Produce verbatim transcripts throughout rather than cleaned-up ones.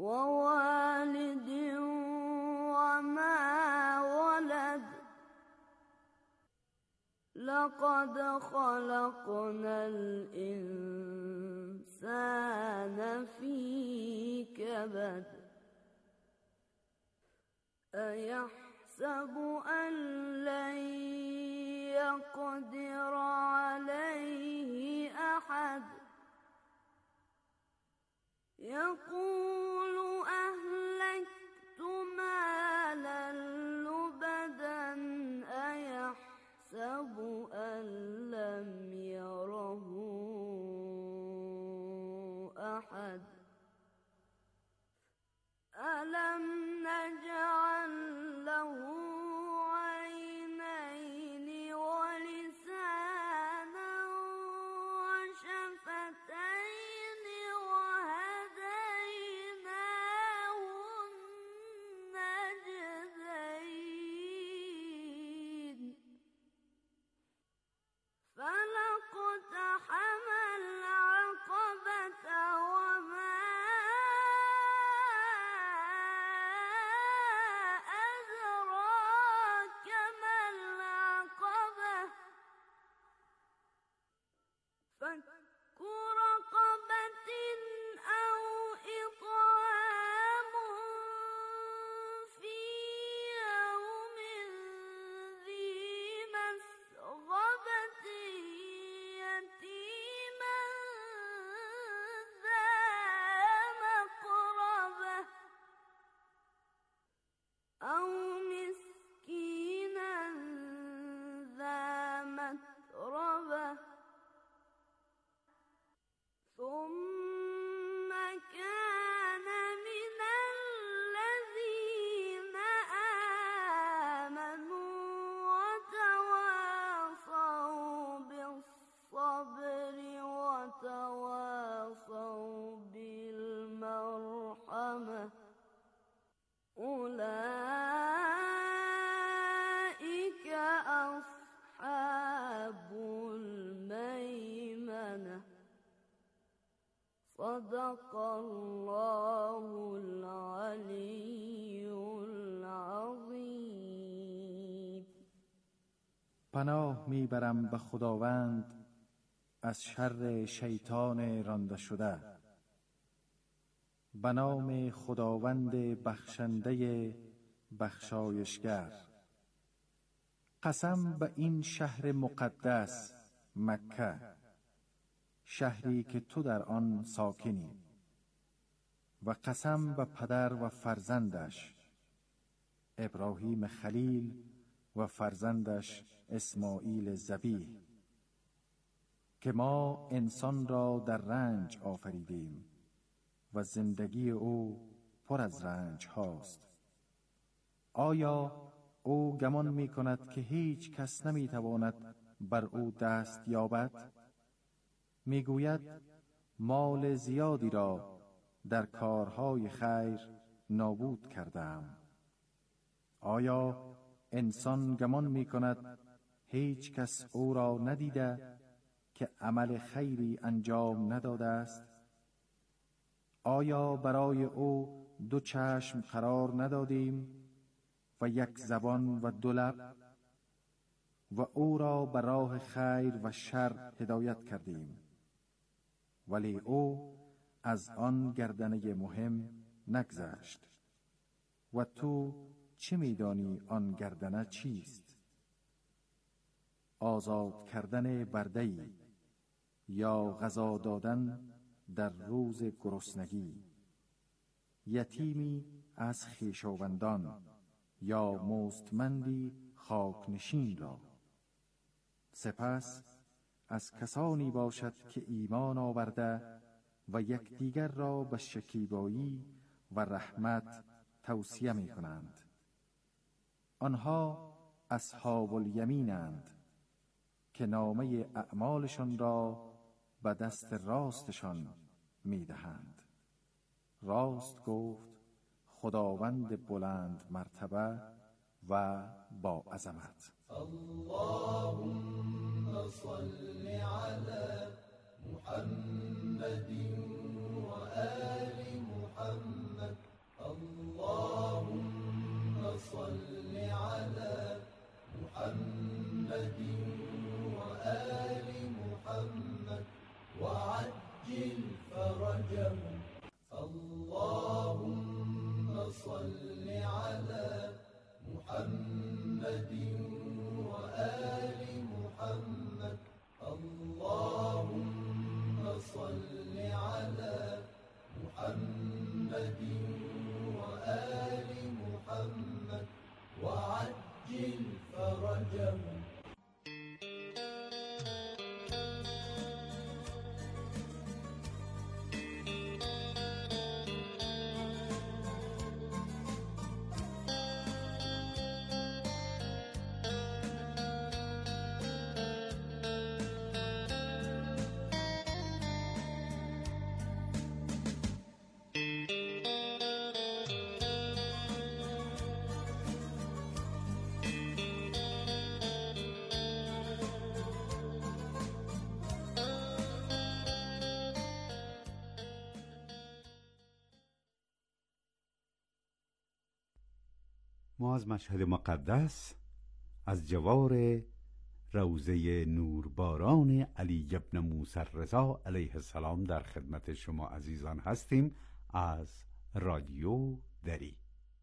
ووالد وما ولد لقد خلقنا الإنسان في كبد أيحسب أن لن يقدر عليه أحد يقول أهلكت مالا لبدا أيحسب أن لم يره أحد ألم نجعل له عينين ولسانا وشفتين وهديناه النجدين فلاقتحم العقبة وما فك رقبة أو إطعام في يوم ذي مسغبة يتيما ذا مقربة أو مسكينا ذا متربة ثم كان من الذين آمنوا وتواصوا بالصبر وتواصوا بالمرحمة أولئك أصحاب الميمنة صدق الله العلی العظیم. پناه میبرم به خداوند از شر شیطان رانده شده. به نام خداوند بخشنده بخشایشگر. قسم به این شهر مقدس مکه، شهری که تو در آن ساکنی، و قسم به پدر و فرزندش ابراهیم خلیل و فرزندش اسماعیل ذبیح که ما انسان را در رنج آفریدیم و زندگی او پر از رنج هاست. آیا او گمان می کند که هیچ کس نمی تواند بر او دست یابد؟ می گوید مال زیادی را در کارهای خیر نابود کردم. آیا انسان گمان می کند هیچ کس او را ندیده که عمل خیری انجام نداده است؟ آیا برای او دو چشم قرار ندادیم و یک زبان و دو لب و او را به راه خیر و شر هدایت کردیم، ولی او از آن گردنه مهم نگذشت. و تو چه می‌دانی آن گردنه چیست؟ آزاد کردن برده‌ای یا غذا دادن در روز گرسنگی، یتیمی از خویشاوندان یا مستمندی خاکنشین را. سپس از کسانی باشد که ایمان آورده و یکدیگر را به شکیبایی و رحمت توصیه می کنند. آنها اصحاب الیمینند که نامه اعمالشان را به دست راستشان می دهند. راست گفت خداوند بلند مرتبه و با عظمت. اللهم صل على محمد و آل محمد ما از مشهد مقدس، از جوار روضه نورباران علی ابن موسی رضا علیه السلام در خدمت شما عزیزان هستیم از رادیو دری.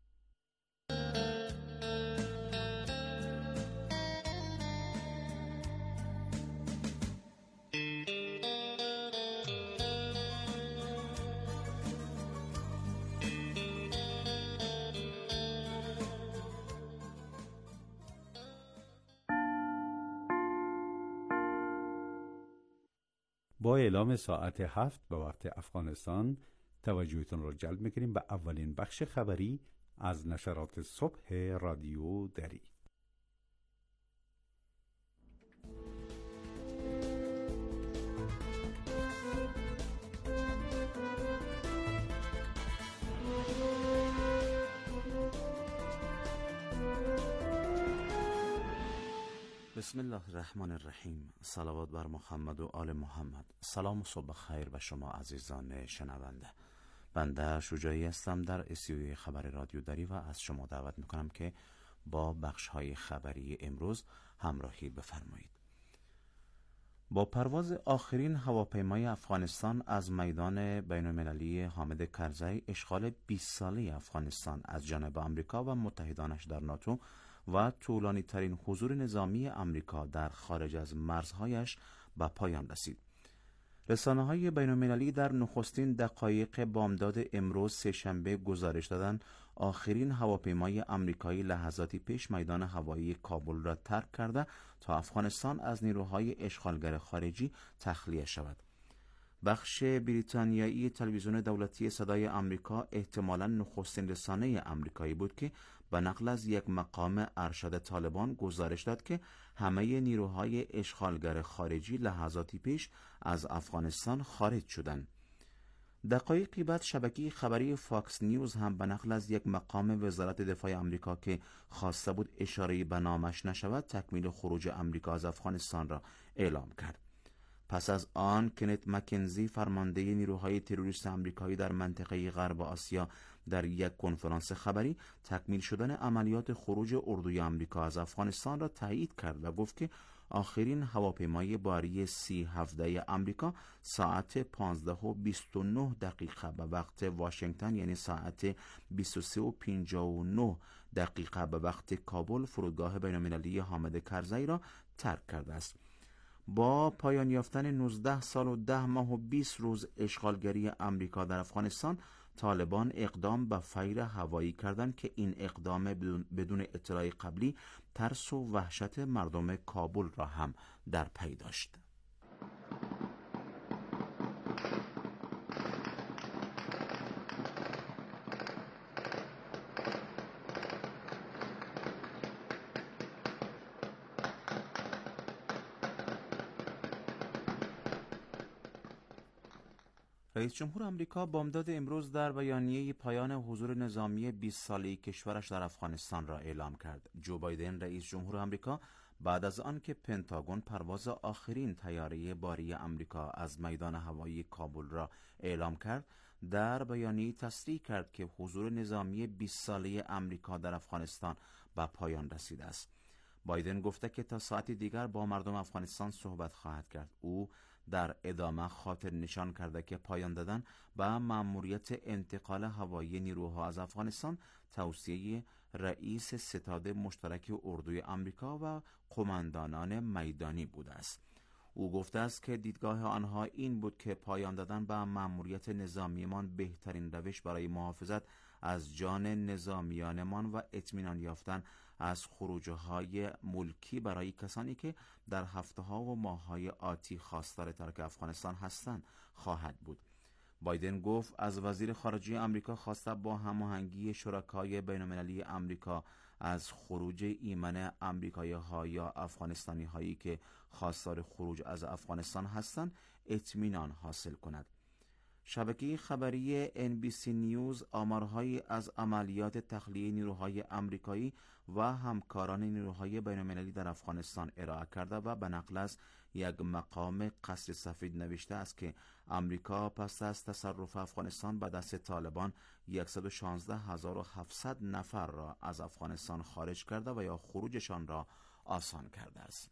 با اعلام ساعت هفت به وقت افغانستان توجهتون را جلب میکنیم به اولین بخش خبری از نشرات صبح رادیو دری. بسم الله الرحمن الرحیم. صلوات بر محمد و آل محمد. سلام و صبح خیر به شما عزیزان شنونده. بنده شجاعی هستم در استودیوی خبر رادیو دری و از شما دعوت میکنم که با بخش های خبری امروز همراهی بفرمایید. با پرواز آخرین هواپیمای افغانستان از میدان بین المللی حامد کرزی، اشغال بیست ساله افغانستان از جانب آمریکا و متحدانش در ناتو و طولانی ترین حضور نظامی آمریکا در خارج از مرزهایش به پایان رسید. رسانه های بین المللی در نخستین دقایق بامداد امروز سه‌شنبه گزارش دادند آخرین هواپیمای آمریکایی لحظاتی پیش میدان هوایی کابل را ترک کرده تا افغانستان از نیروهای اشغالگر خارجی تخلیه شود. بخش بریتانیایی تلویزیون دولتی صدای آمریکا احتمالاً نخستین رسانه آمریکایی بود که به نقل از یک مقام ارشد طالبان گزارش داد که همه نیروهای اشغالگر خارجی لحظاتی پیش از افغانستان خارج شدند. دقایقی بعد شبکه خبری فاکس نیوز هم به نقل از یک مقام وزارت دفاع آمریکا که خواسته بود اشاره به نامش نشود تکمیل خروج آمریکا از افغانستان را اعلام کرد. پس از آن کنت مکنزی فرمانده نیروهای تروریست آمریکایی در منطقه غرب آسیا در یک کنفرانس خبری تکمیل شدن عملیات خروج اردوی آمریکا از افغانستان را تایید کرد و گفت که آخرین هواپیمای باری سی هفده آمریکا ساعت پانزده و بیست و نه دقیقه به وقت واشنگتن، یعنی ساعت بیست و سه و پنجاه و نه دقیقه به وقت کابل، فرودگاه بین المللی حامد کرزی را ترک کرده است. با پایان یافتن نوزده سال و ده ماه و بیست روز اشغالگری آمریکا در افغانستان، طالبان اقدام به فیر هوایی کردند که این اقدام بدون, بدون اطلاع قبلی ترس و وحشت مردم کابل را هم در پی داشت. رئیس جمهور آمریکا بامداد امروز در بیانیه پایان حضور نظامی بیست ساله کشورش در افغانستان را اعلام کرد. جو بایدن رئیس جمهور آمریکا بعد از آن که پنتاگون پرواز آخرین طیاره باری آمریکا از میدان هوایی کابل را اعلام کرد، در بیانیه تصریح کرد که حضور نظامی بیست ساله آمریکا در افغانستان به پایان رسیده است. بایدن گفته که تا ساعتی دیگر با مردم افغانستان صحبت خواهد کرد. او در ادامه خاطر نشان کرده که پایان دادن به مأموریت انتقال هوایی نیروها از افغانستان توصیه رئیس ستاد مشترک اردوی آمریکا و قماندانان میدانی بوده است. او گفته است که دیدگاه آنها این بود که پایان دادن به مأموریت نظامیمان بهترین روش برای محافظت از جان نظامیانمان و اطمینان یافتن از خروجهای ملکی برای کسانی که در هفته‌ها و ماه‌های آتی خواستار ترک افغانستان هستند خواهد بود. بایدن گفت از وزیر خارجه آمریکا خواسته با هماهنگی شرکای بین‌المللی آمریکا از خروج ایمن آمریکایی‌ها یا افغانستانی‌هایی که خواستار خروج از افغانستان هستند اطمینان حاصل کند. شبکه خبری ان بی سی نیوز آمارهایی از عملیات تخلیه نیروهای آمریکایی و همکاران نیروهای بین‌المللی در افغانستان ارائه کرده و به نقل از یک مقام قصر سفید نوشته است که امریکا پس از تصرف افغانستان به دست طالبان صد و شانزده هزار و هفتصد نفر را از افغانستان خارج کرده و یا خروجشان را آسان کرده است.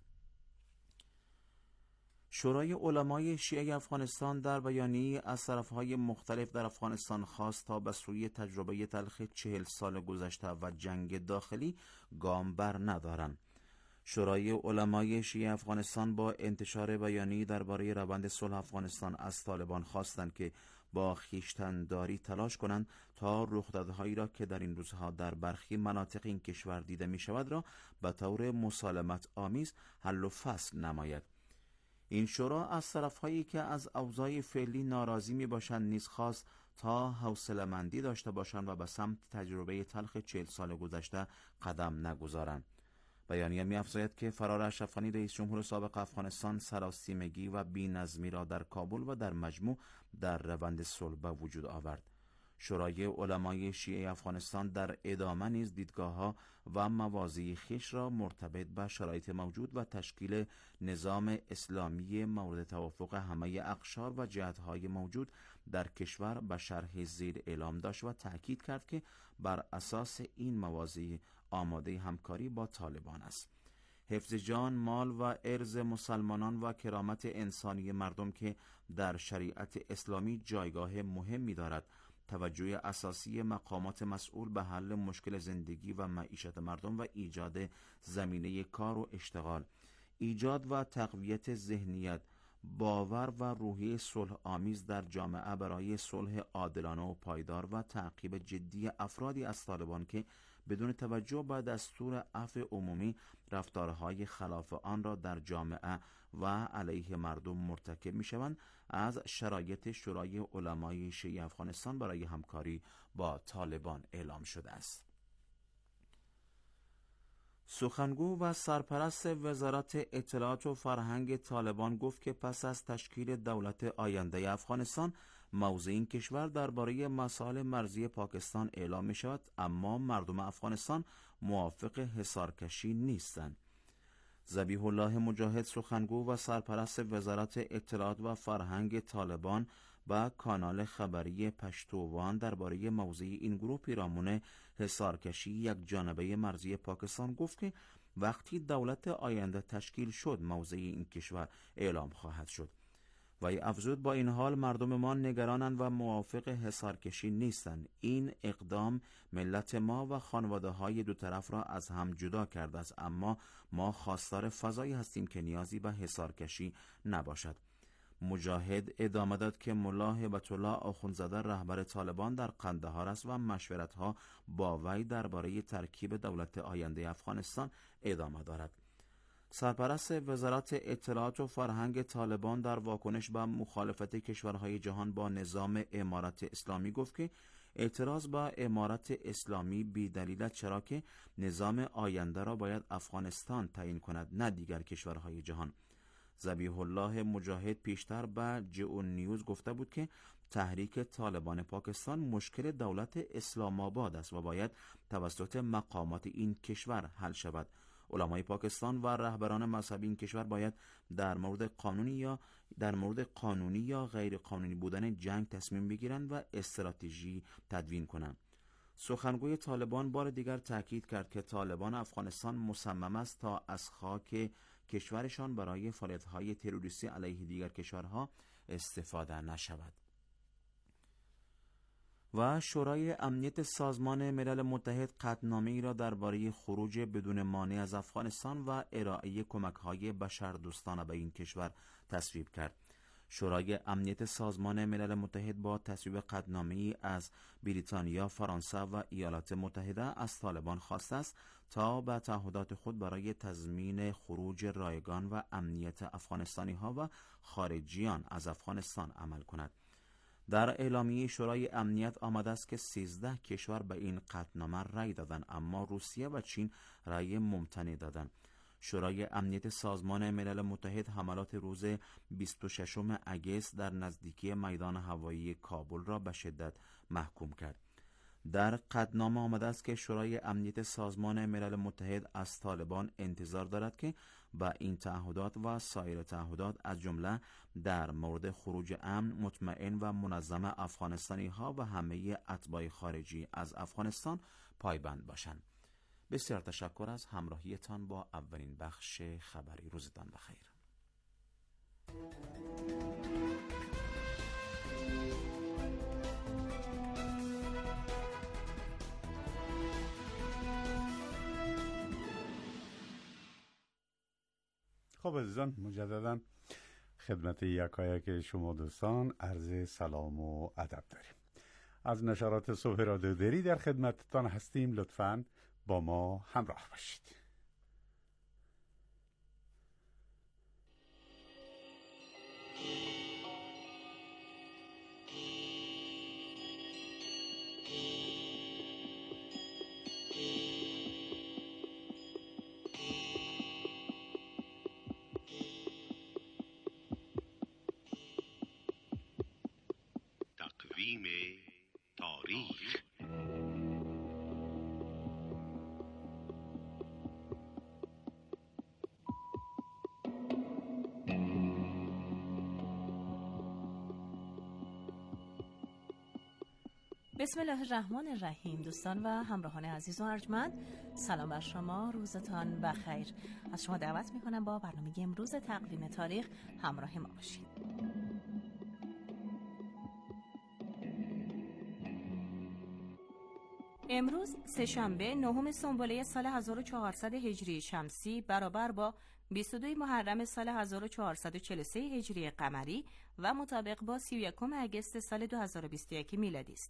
شورای علمای شیعه افغانستان در بیانیه‌ای از طرفهای مختلف در افغانستان خواست تا به سوی تجربه تلخ چهل سال گذشته و جنگ داخلی گام بر ندارند. شورای علمای شیعه افغانستان با انتشار بیانیه‌ای درباره روند صلح افغانستان از طالبان خواستند که با خویشتن‌داری تلاش کنند تا رخدادهایی را که در این روزها در برخی مناطق این کشور دیده می شود را به طور مسالمت آمیز حل و فصل نماید. این شورا از طرفهایی که از اوضاع فعلی ناراضی می باشند نیز خواست تا حوصله‌مندی داشته باشند و به سمت تجربه تلخ چهل سال گذشته قدم نگذارند. بیانیه می افزاید که فرار اشرف غنی رئیس جمهور سابق افغانستان سراسیمگی و بی‌نظمی را در کابل و در مجموع در روند صلح به وجود آورد. شورای علمای شیعه افغانستان در ادامه نیز دیدگاه‌ها و مواضع خویش را مرتبط به شرایط موجود و تشکیل نظام اسلامی مورد توافق همه اقشار و جهت‌های موجود در کشور به شرح زیر اعلام داشت و تأکید کرد که بر اساس این مواضع آماده همکاری با طالبان است. حفظ جان، مال و ارض مسلمانان و کرامت انسانی مردم که در شریعت اسلامی جایگاه مهمی دارد، توجه اساسی مقامات مسئول به حل مشکل زندگی و معیشت مردم و ایجاد زمینه کار و اشتغال، ایجاد و تقویت ذهنیت، باور و روحیه صلح آمیز در جامعه برای صلح عادلانه و پایدار و تعقیب جدی افرادی از طالبان که بدون توجه به دستور عفو عمومی رفتارهای خلاف آن را در جامعه و علیه مردم مرتکب می شوند، از شرایط شورای علمای شیعه افغانستان برای همکاری با طالبان اعلام شده است. سخنگو و سرپرست وزارت اطلاعات و فرهنگ طالبان گفت که پس از تشکیل دولت آینده افغانستان موضع این کشور درباره مسائل مرزی پاکستان اعلام می شود، اما مردم افغانستان موافق حصارکشی نیستند. ذبیح الله مجاهد، سخنگو و سرپرست وزارت اطلاعات و فرهنگ طالبان، با کانال خبری پشتوان درباره موضع این گروه پیرامون حصارکشی یک جانبه مرزی پاکستان گفت که وقتی دولت آینده تشکیل شد موضع این کشور اعلام خواهد شد. وی افزود با این حال مردم ما نگرانند و موافق حصارکشی نیستند. این اقدام ملت ما و خانواده های دو طرف را از هم جدا کرده است، اما ما خواستار فضایی هستیم که نیازی به حصارکشی نباشد. مجاهد ادامه داد که ملا هبت الله آخوندزاده رهبر طالبان در قندهار است و مشورت‌ها با وی درباره ترکیب دولت آینده افغانستان ادامه دارد. سرپرست وزارت اطلاعات و فرهنگ طالبان در واکنش به مخالفت کشورهای جهان با نظام امارت اسلامی گفت که اعتراض با امارت اسلامی بی دلیل، چرا که نظام آینده را باید افغانستان تعیین کند نه دیگر کشورهای جهان. ذبیح الله مجاهد پیشتر به جئو نیوز گفته بود که تحریک طالبان پاکستان مشکل دولت اسلام آباد است و باید توسط مقامات این کشور حل شود. علمای پاکستان و رهبران مذهبی این کشور باید در مورد قانونی یا در مورد قانونی یا غیر قانونی بودن جنگ تصمیم بگیرند و استراتژی تدوین کنند. سخنگوی طالبان بار دیگر تاکید کرد که طالبان افغانستان مصمم است تا از خاک کشورشان برای فعالیت‌های تروریستی علیه دیگر کشورها استفاده نشود. و شورای امنیت سازمان ملل متحد قطعنامه‌ای را درباره خروج بدون مانع از افغانستان و ارائه کمک‌های بشردوستانه به این کشور تصویب کرد. شورای امنیت سازمان ملل متحد با تصویب قطعنامه‌ای از بریتانیا، فرانسه و ایالات متحده از طالبان خواسته است تا به تعهدات خود برای تضمین خروج رایگان و امنیت افغانستانی‌ها و خارجیان از افغانستان عمل کند. در اعلامیه شورای امنیت آمده است که سیزده کشور به این قطعنامه رأی دادند، اما روسیه و چین رأی ممتنع دادند. شورای امنیت سازمان ملل متحد حملات روز بیست و ششم اگست در نزدیکی میدان هوایی کابل را به شدت محکوم کرد. در قطعنامه آمده است که شورای امنیت سازمان ملل متحد از طالبان انتظار دارد که و این تعهدات و سایر تعهدات از جمله در مورد خروج امن، مطمئن و منظم افغانستانی ها و همه اتباع خارجی از افغانستان پایبند باشند. بسیار تشکر از همراهیتان با اولین بخش خبری. روزتان بخیر. خب عزیزان، مجددا خدمت یکایک شما دوستان عرض سلام و ادب داریم. از نشرات صبح رادیو دری در خدمتتان هستیم. لطفاً با ما همراه باشید. تقویم تاریخ. بسم الله الرحمن الرحیم. دوستان و همراهان عزیز و ارجمند، سلام بر شما، روزتان بخیر. از شما دعوت میکنم با برنامه امروز تقویم تاریخ همراه ما باشید. امروز سه‌شنبه نهم سنبله سال هزار و چهارصد هجری شمسی برابر با بیست و دو محرم سال هزار و چهارصد و چهل و سه هجری قمری و مطابق با سی و یکم اگست سال دو هزار و بیست و یک میلادی است.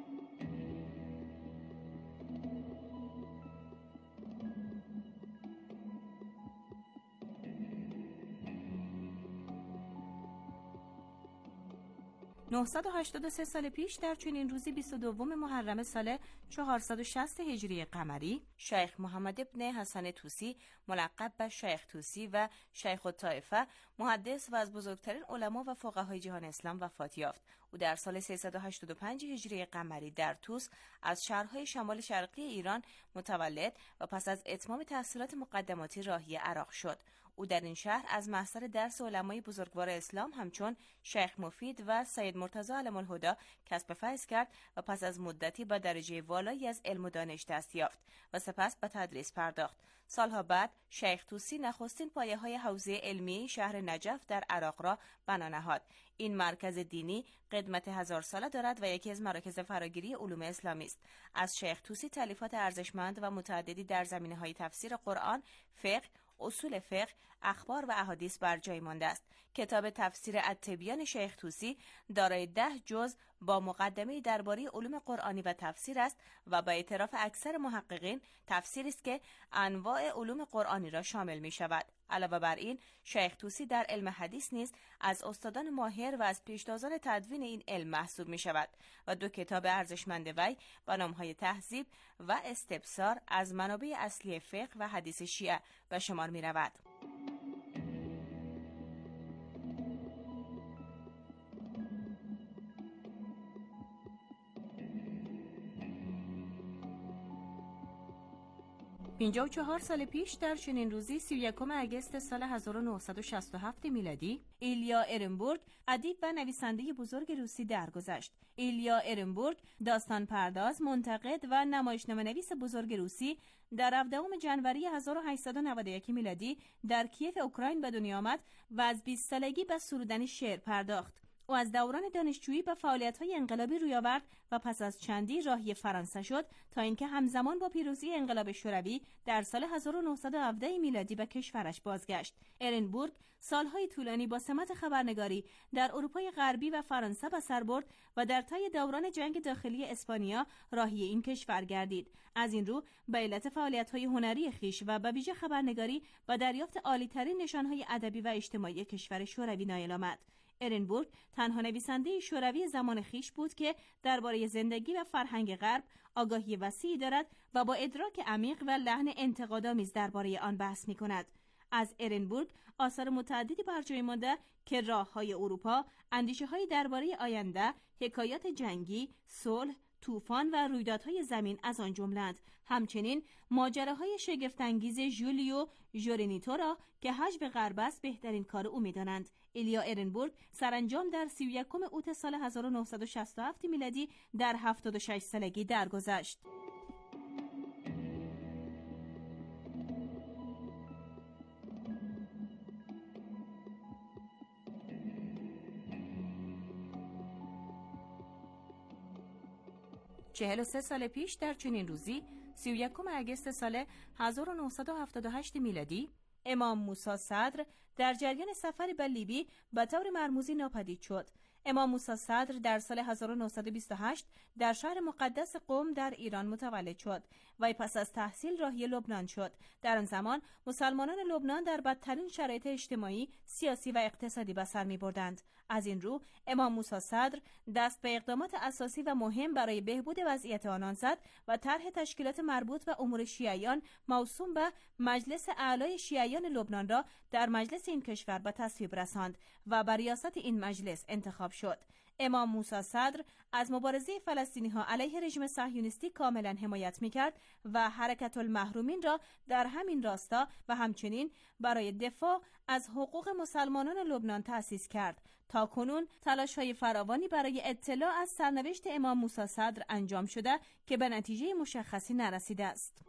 نهصد و هشتاد و سه سال پیش در چنین روزی بیست و دو محرم سال چهارصد و شصت هجری قمری، شیخ محمد ابن حسن طوسی ملقب به شیخ طوسی و شیخ الطائفه، محدث و از بزرگترین علما و فقهای جهان اسلام وفات یافت. او در سال سیصد و هشتاد و پنج هجری قمری در طوس از شهرهای شمال شرقی ایران متولد و پس از اتمام تحصیلات مقدماتی راهی عراق شد. او در این شهر از محصل درس علمای بزرگوار اسلام همچون شیخ مفید و سید مرتضی علم الهدی کسب فیض کرد و پس از مدتی به درجه والایی از علم و دانش دست یافت و سپس به تدریس پرداخت. سالها بعد شیخ طوسی نخستین پایه‌های حوزه علمی شهر نجف در عراق را بنا نهاد. این مرکز دینی قدمت هزار ساله دارد و یکی از مراکز فراگیری علوم اسلامی است. از شیخ طوسی تالیفات ارزشمند و متعددی در زمینه‌های تفسیر قرآن، فقه، اصول فقه، اخبار و احادیث بر جای مانده است. کتاب تفسیر التبیان شیخ طوسی دارای ده جزء با مقدمه درباره علوم قرآنی و تفسیر است و با اعتراف اکثر محققین تفسیری است که انواع علوم قرآنی را شامل می شود. علاوه بر این، شیخ طوسی در علم حدیث نیز از استادان ماهر و از پیشتازان تدوین این علم محسوب می شود و دو کتاب ارزشمند وی با نام‌های تهذیب و استبصار از منابع اصلی فقه و حدیث شیعه به شمار می رود. پنجاه و چهار سال پیش در چنین روزی سی و یکم اگست سال هزار و نهصد و شصت و هفت میلادی، ایلیا ارنبورگ ادیب و نویسنده بزرگ روسی درگذشت. ایلیا ارنبورگ داستان پرداز، منتقد و نمایشنامه نویس بزرگ روسی در هفدهم ژانویه هزار و هشتصد و نود و یک میلادی در کیف اوکراین به دنیا آمد و از بیست سالگی به سرودن شعر پرداخت. او از دوران دانشجویی به فعالیت‌های انقلابی روی آورد و پس از چندی راهی فرانسه شد تا اینکه همزمان با پیروزی انقلاب شوروی در سال هزار و نهصد و هفده میلادی به کشورش بازگشت. ارنبورگ سالهای طولانی با سمت خبرنگاری در اروپای غربی و فرانسه به سر برد و در طی دوران جنگ داخلی اسپانیا راهی این کشور گردید. از این رو به علت فعالیت‌های هنری خویش و به ویژه خبرنگاری با دریافت عالی‌ترین نشان‌های ادبی و اجتماعی کشور شوروی نایل آمد. ارنبورگ تنها نویسنده شوروی زمان خیش بود که درباره زندگی و فرهنگ غرب آگاهی وسیعی دارد و با ادراک عمیق و لحن انتقادآمیز درباره آن بحث می‌کند. از ارنبورگ آثار متعددی بر جای مانده که راه‌های اروپا، اندیشه‌هایی درباره آینده، حکایات جنگی، صلح، طوفان و رویدادهای زمین از آن جملند. همچنین ماجراهای شگفت‌انگیز ژولیو ژورینیتو را که حجب غرب است بهترین کار او می‌دانند. ایلیا ارنبورگ سرانجام در سی و یکم اوت سال هزار و نهصد و شصت و هفت میلادی در هفتاد و شش سالگی درگذشت. چهل و سه سال پیش در چنین روزی سی و یکم اگست سال هزار و نهصد و هفتاد و هشت میلادی امام موسی صدر در جریان سفری به لیبی به طور مرموزی ناپدید شد. امام موسی صدر در سال هزار و نهصد و بیست و هشت در شهر مقدس قم در ایران متولد شد. وی پس از تحصیل راهی لبنان شد. در آن زمان مسلمانان لبنان در بدترین شرایط اجتماعی، سیاسی و اقتصادی به سر می‌بردند. از این رو امام موسی صدر دست به اقدامات اساسی و مهم برای بهبود وضعیت آنان زد و طرح تشکیلات مربوط به امور شیعیان موسوم به مجلس اعلای شیعیان لبنان را در مجلس این کشور به تصویب رساند و بر ریاست این مجلس انتخاب شد. امام موسی صدر از مبارزه فلسطینی‌ها علیه رژیم صهیونیستی کاملا حمایت می‌کرد و حرکت المحرومین را در همین راستا و همچنین برای دفاع از حقوق مسلمانان لبنان تأسیس کرد. تا کنون تلاش‌های فراوانی برای اطلاع از سرنوشت امام موسی صدر انجام شده که به نتیجه مشخصی نرسیده است.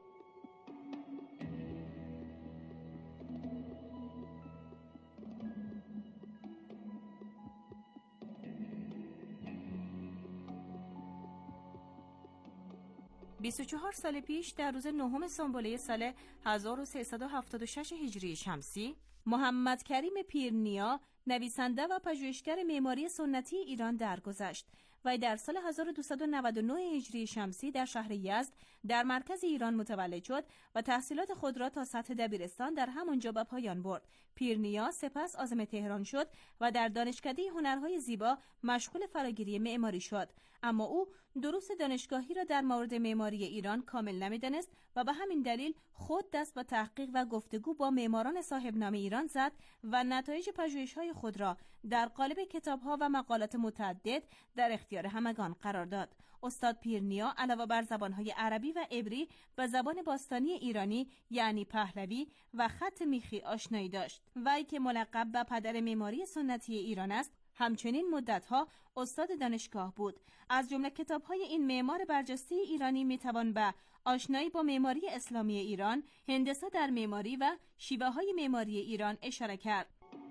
بیست و چهار سال پیش در روز نهم سنبله سال هزار و سیصد و هفتاد و شش هجری شمسی محمد کریم پیرنیا نویسنده و پژوهشگر معماری سنتی ایران درگذشت. وی در سال هزار و دویست و نود و نه هجری شمسی در شهر یزد در مرکز ایران متولد شد و تحصیلات خود را تا سطح دبیرستان در همانجا به پایان برد. پیرنیا سپس عازم تهران شد و در دانشکده هنرهای زیبا مشغول فراگیری معماری شد. اما او دروس دانشگاهی را در مورد معماری ایران کامل نمی‌دانست و به همین دلیل خود دست به تحقیق و گفتگو با معماران صاحب نام ایران زد و نتایج پژوهش‌های خود را در قالب کتاب‌ها و مقالات متعدد در اختیار همگان قرار داد. استاد پیرنیا علاوه بر زبان‌های عربی و عبری به زبان باستانی ایرانی یعنی پهلوی و خط میخی آشنایی داشت. وی که ملقب به پدر معماری سنتی ایران است، همچنین مدتها استاد دانشگاه بود. از جمله کتاب‌های این معمار برجسته ایرانی میتوان به آشنایی با معماری اسلامی ایران، هندسه در معماری و شیوه‌های معماری ایران اشاره کرد.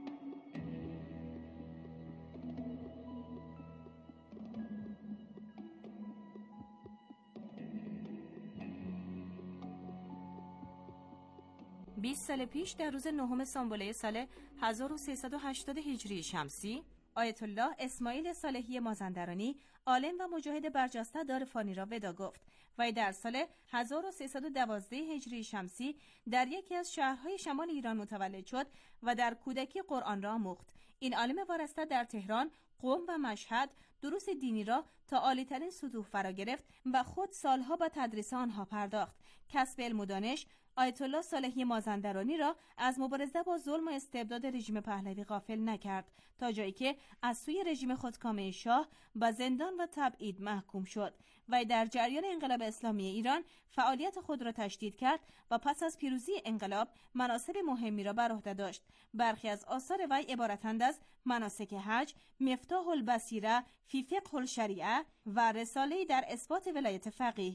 بیست سال پیش در روز نهم سنبله سال هزار و سیصد و هشتاد هجری شمسی آیت الله اسماعیل صالحی مازندرانی عالم و مجاهد برجسته دار فانی را ودا گفت. وی در سال هزار و سیصد و دوازده هجری شمسی در یکی از شهرهای شمال ایران متولد شد و در کودکی قرآن را آموخت. این عالم وارسته در تهران، قم و مشهد دروس دینی را تا عالی‌ترین سطوح فرا گرفت و خود سالها به تدریس آنها پرداخت. کسب علم و دانش آیت الله صالحی مازندرانی را از مبارزه با ظلم و استبداد رژیم پهلوی غافل نکرد تا جایی که از سوی رژیم خودکامه شاه به زندان و تبعید محکوم شد. وی در جریان انقلاب اسلامی ایران فعالیت خود را تشدید کرد و پس از پیروزی انقلاب مناصب مهمی را بر عهده داشت. برخی از آثار وی عبارتند از مناسک حج، مفتاح البصیره فی فقه الشریعه و رساله‌ای در اثبات ولایت فقیه.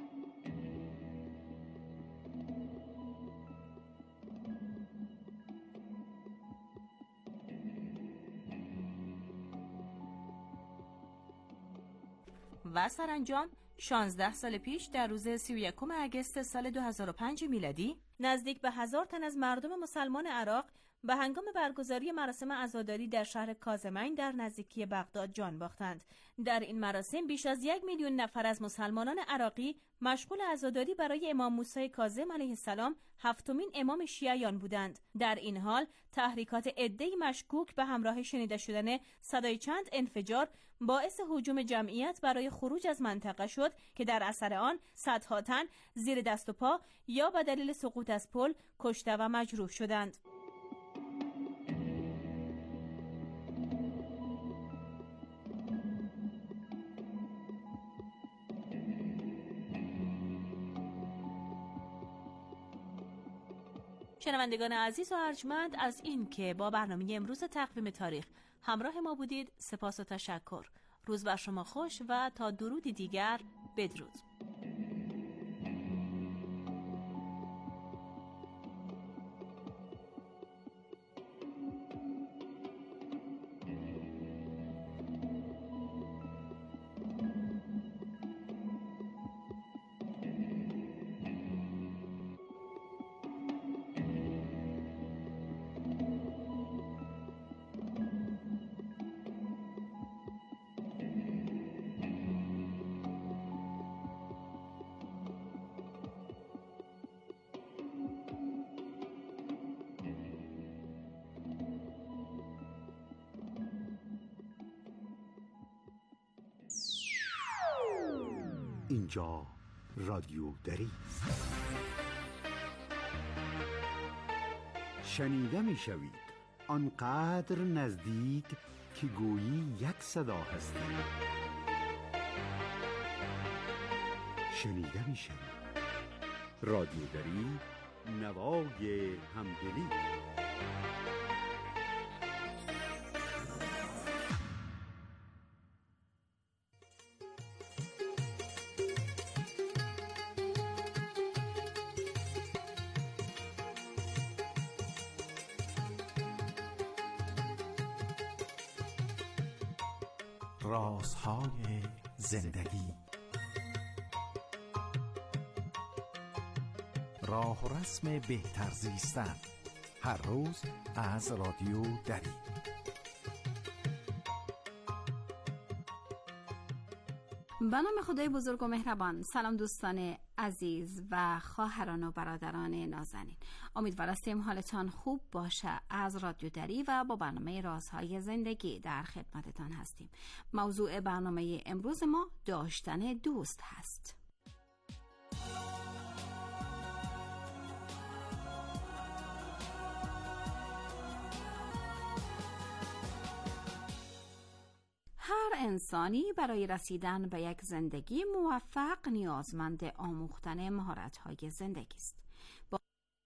و سرانجام شانزده سال پیش در روز سی و یکم اگست سال دو هزار و پنج میلادی نزدیک به هزار تن از مردم مسلمان عراق به هنگام برگزاری مراسم عزاداری در شهر کاظمین در نزدیکی بغداد جان باختند. در این مراسم بیش از یک میلیون نفر از مسلمانان عراقی مشغول عزاداری برای امام موسی کاظم علیه السلام هفتمین امام شیعیان بودند. در این حال تحریکات عده‌ای مشکوک به همراه شنیده شدن صدای چند انفجار باعث هجوم جمعیت برای خروج از منطقه شد که در اثر آن صدها تن زیر دست و پا یا به دلیل سقوط از پل کشته و مجروح شدند. شنوندگان عزیز و ارجمند، از این که با برنامه امروز تقویم تاریخ همراه ما بودید سپاس و تشکر. روز بر شما خوش و تا درودی دیگر بدرود. اینجا رادیو دری است. شنیده می شوید آنقدر نزدیک که گویی یک صدا هستید. شنیده می شوید رادیو دری، نوای همدلی. رازهای زندگی، راه و رسم بهتر زیستن، هر روز از رادیو دری. به نام خدای بزرگ و مهربان. سلام دوستان عزیز و خواهران و برادران نازنین، امیدوار هستیم حالتان خوب باشه. از رادیو دری و با برنامه رازهای زندگی در خدمتتان هستیم. موضوع برنامه امروز ما داشتن دوست هست. هر انسانی برای رسیدن به یک زندگی موفق نیازمند آموختن مهارت‌های زندگی است. با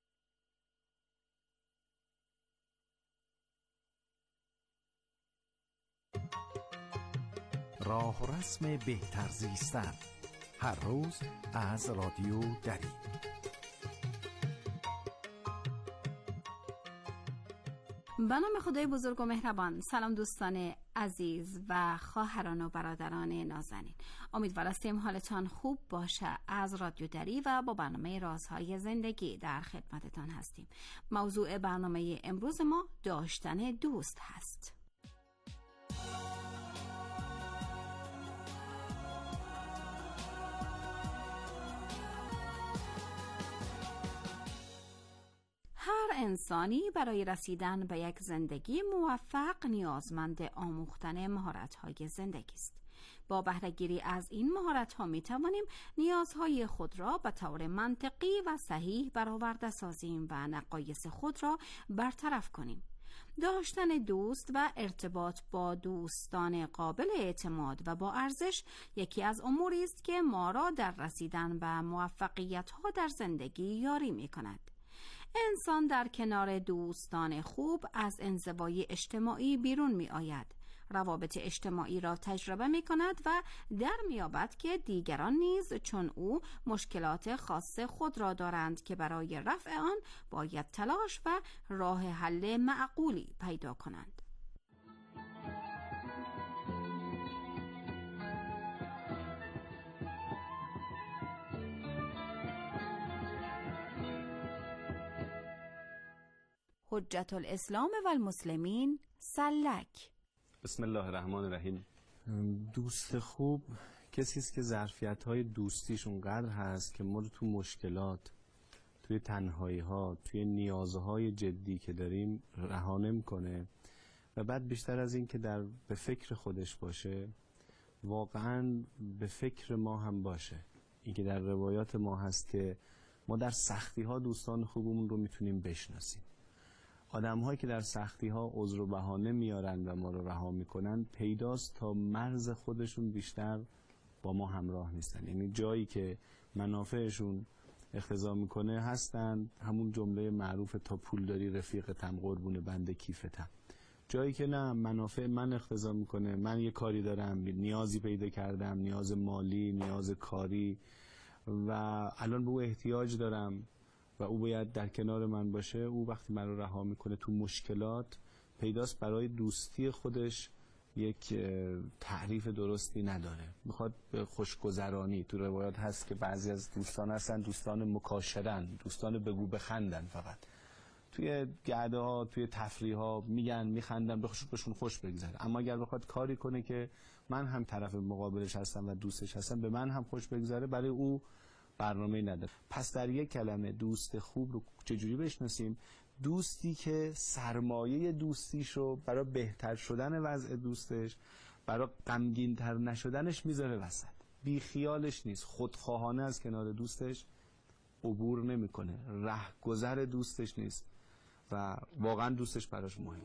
راه و رسم بهتر زیستن، هر روز از رادیو دری. به نام خدای بزرگ و مهربان. سلام دوستان عزیز و خواهران و برادران نازنین، امیدوار هستیم حالتان خوب باشه. از رادیو دری و با برنامه رازهای زندگی در خدمتتان هستیم. موضوع برنامه امروز ما داشتن دوست هست. هر انسانی برای رسیدن به یک زندگی موفق نیازمند آموختن مهارت‌های زندگی است. با بهره‌گیری از این مهارت‌ها می‌توانیم نیازهای خود را به طور منطقی و صحیح برآورده سازیم و نقایص خود را برطرف کنیم. داشتن دوست و ارتباط با دوستان قابل اعتماد و با ارزش یکی از اموری است که ما را در رسیدن به موفقیت‌ها در زندگی یاری می‌کند. انسان در کنار دوستان خوب از انزوای اجتماعی بیرون می آید. روابط اجتماعی را تجربه می کند و در می یابد که دیگران نیز چون او مشکلات خاص خود را دارند که برای رفع آن باید تلاش و راه حل معقولی پیدا کنند. حجت الاسلام و المسلمین سلک. بسم الله الرحمن الرحیم. دوست خوب کسی است که ظرفیت‌های دوستیش اونقدر هست که ما رو تو مشکلات، توی تنهایی‌ها، توی نیازهای جدی که داریم رها نمی‌کنه و بعد بیشتر از این که در به فکر خودش باشه، واقعاً به فکر ما هم باشه. این که در روایات ما هست که ما در سختی‌ها دوستان خوبمون رو میتونیم بشناسیم. آدم‌هایی که در سختی‌ها عذر و بهانه میارن و ما رو رها میکنن، پیداست تا مرز خودشون بیشتر با ما همراه نیستن. یعنی جایی که منافعشون اقتضا میکنه هستن همون جمله معروف تا پول داری رفیقتم قربون بنده کیفتم. جایی که نه منافع من اقتضا میکنه، من یه کاری دارم، نیازی پیدا کردم، نیاز مالی، نیاز کاری و الان به او احتیاج دارم و او باید در کنار من باشه، او وقتی من رو رها میکنه تو مشکلات پیداست برای دوستی خودش یک تعریف درستی نداره، میخواد به خوشگذرانی. تو روایات هست که بعضی از دوستان هستن دوستان مکاشرن، دوستان بگو بخندن، فقط توی گرده ها توی تفریح ها میگن میخندن بهشون خوش بگذره، اما اگر بخواد کاری کنه که من هم طرف مقابلش هستم و دوستش هستم به من هم خوش بگذره، برای او برنامه نداره. پس در یک کلمه دوست خوب رو چجوری بشناسیم؟ دوستی که سرمایه دوستیش رو برای بهتر شدن وضع دوستش، برای غمگین تر نشدنش میذاره وسط، بی خیالش نیست، خودخواهانه از کنار دوستش عبور نمیکنه، رهگذر دوستش نیست و واقعا دوستش براش مهمه.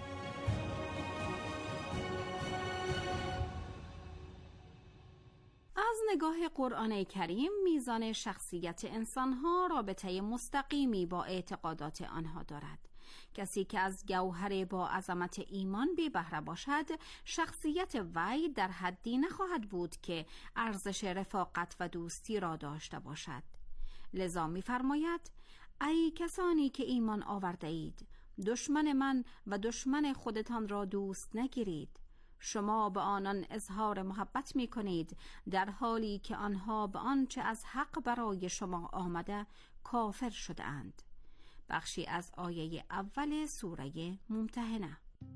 از نگاه قرآن کریم میزان شخصیت انسانها رابطه مستقیمی با اعتقادات آنها دارد. کسی که از گوهر با عظمت ایمان بی بهره باشد، شخصیت وی در حدی نخواهد بود که ارزش رفاقت و دوستی را داشته باشد. لذا می‌فرماید ای کسانی که ایمان آورده اید، دشمن من و دشمن خودتان را دوست نگیرید. شما به آنان اظهار محبت می کنید در حالی که آنها به آنچه از حق برای شما آمده کافر شده اند. بخشی از آیه اول سوره ممتحنه.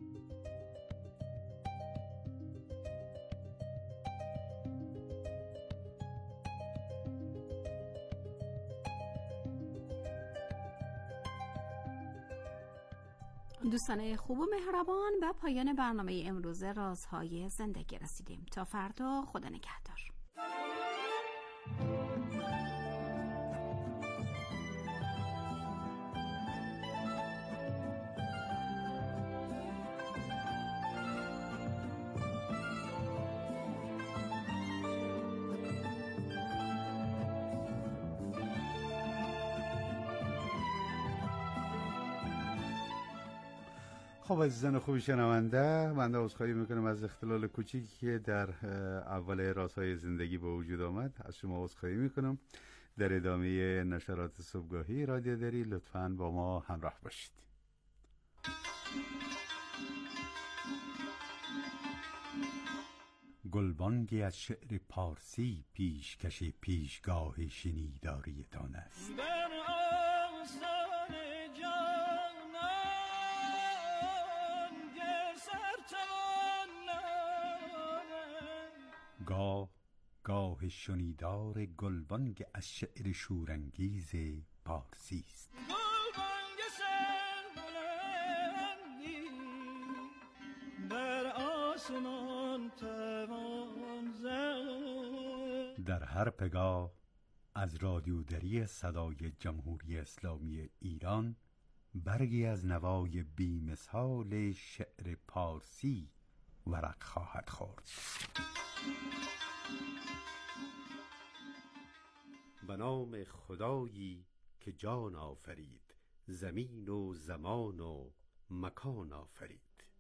دوستان خوب و مهربان، به پایان برنامه امروز رازهای زندگی رسیدیم. تا فردا، خدا نگهدار. خب عزیزان خوبی شنونده، من عذرخواهی میکنم از اختلال کوچیکی که در اول رازهای زندگی به وجود آمد. از شما عذرخواهی میکنم. در ادامه نشرات صبحگاهی رادیو دری لطفاً با ما همراه باشید. گلبانگی از شعر پارسی پیشکش پیشگاه شنیداریتان است. گاه گاه شنیدار گلبانگ از شعر شورانگیز پارسی است. گلبانگ سربلندی در آسمان توان زد. در هر پگاه از رادیو دری صدای جمهوری اسلامی ایران برگی از نوای بی‌مثال شعر پارسی ورق خواهد خورد. به نام خدایی که جان آفرید، زمین و زمان و مکان آفرید.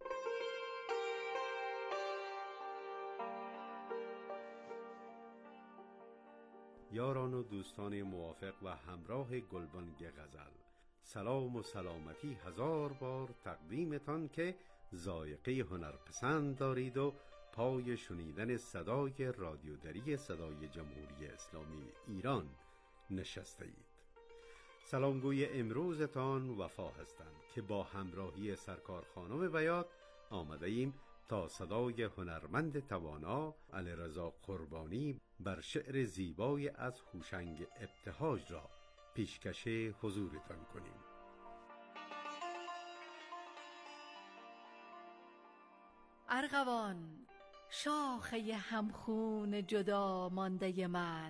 یاران و دوستان موافق و همراه گلبانگ غزل، سلام و سلامتی هزار بار تقدیمتان که ذائقه هنرپسند دارید و پای شنیدن صدای رادیو دری صدای جمهوری اسلامی ایران نشسته اید. سلامگوی امروزتان وفا هستند که با همراهی سرکار خانم بیات آمده ایم تا صدای هنرمند توانا علیرضا قربانی بر شعر زیبای از هوشنگ ابتهاج را پیشکش حضورتان کنیم. ارغوان، شاخه همخون جدا مانده من،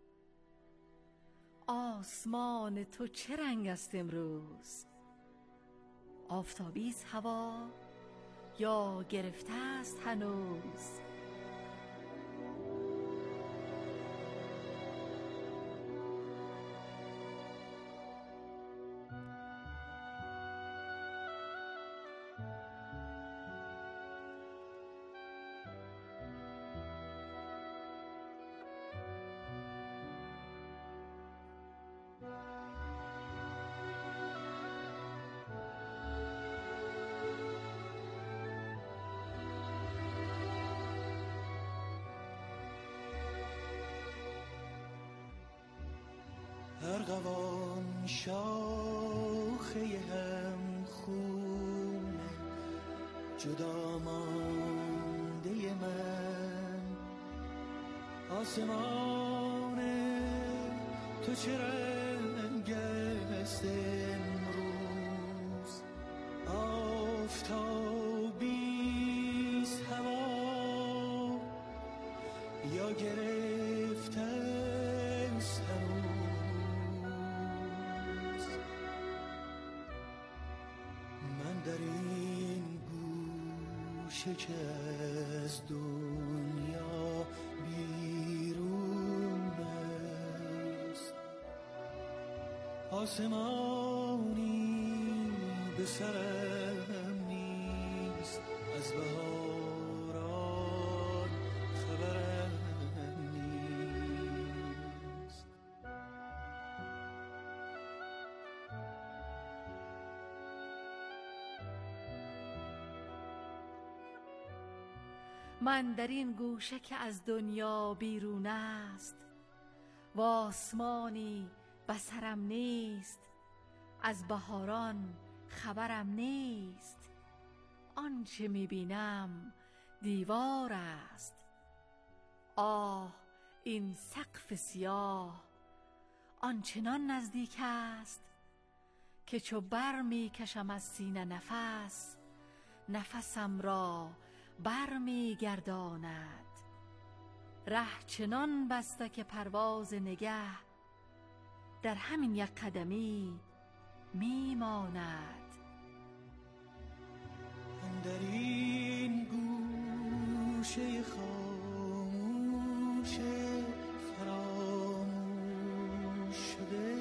آسمان تو چه رنگ است امروز؟ آفتابیز هوا یا گرفته است هنوز؟ ارغوان شاخه هم خون جدا مانده من، آسمان تو چه رنگ است امروز؟ آفتابیست هوا یا گرفته است هنوز؟ من در این گوشه که از دنیا بیرون است، آسمانی به سرم نیست، از بهاران خبرم نیست. من در این گوشه که از دنیا بیرون است، و آسمانی بصرم نیست، از بهاران خبرم نیست. آنچه میبینم دیوار است، آه این سقف سیاه آنچنان نزدیک است که چو بر میکشم از سینه نفس، نفسم را بر میگرداند. ره چنان بسته که پرواز نگه در همین یک قدمی میماند. در این گوشه خاموش فراموش شده،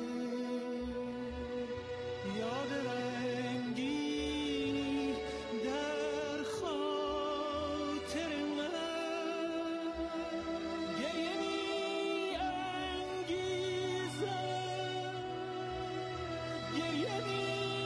یاد رنگی در خاطر من، گریه می انگیزد، گریه می